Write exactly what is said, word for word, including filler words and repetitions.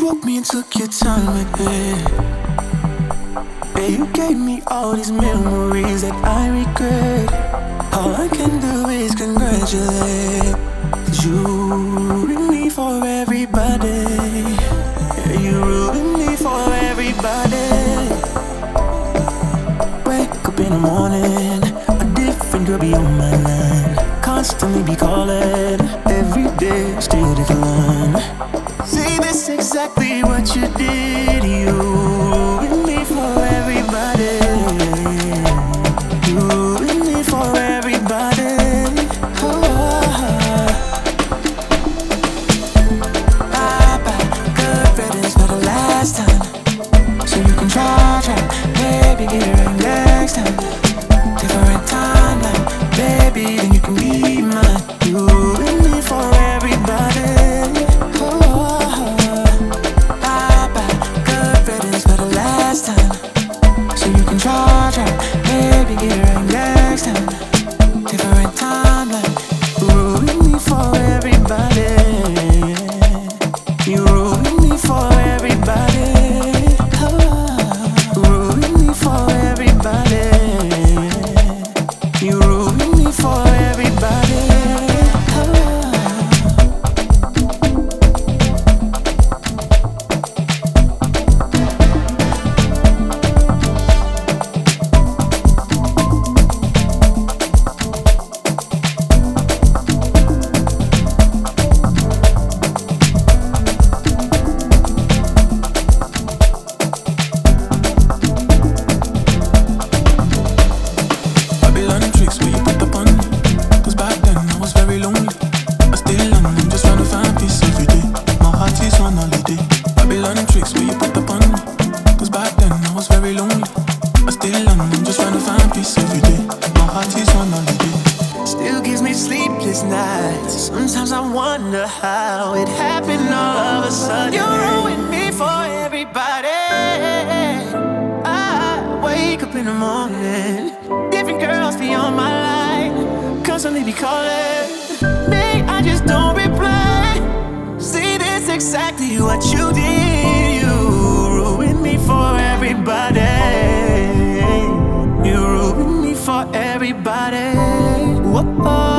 woke me and took your time with it. Yeah, you gave me all these memories that I regret. All I can do is congratulate, 'cause you ruined me for everybody. Yeah, you ruined me for everybody. Wake up in the morning, a different girl be on my line. Constantly be calling, every day still decline. See, this exactly what you did. You ruined me for everybody. You ruined me for everybody. Oh, bye bye, good riddance for the last time. So you can try, try, maybe get it right next time. Different timeline, baby, then you can be mine. You ruined me for everybody. So you can try, try, maybe get it right next time. Different timeline, ruin me for everybody. You ruin me for everybody. Oh, ruin me for everybody. You ruin me for everybody. Still gives me sleepless nights. Sometimes I wonder how it happened all of a sudden. You ruined me for everybody. I wake up in the morning, different girls be on my line, constantly be calling me, I just don't reply. See, this exactly what you did. You ruined me for everybody. You ruined me for everybody. Whoa.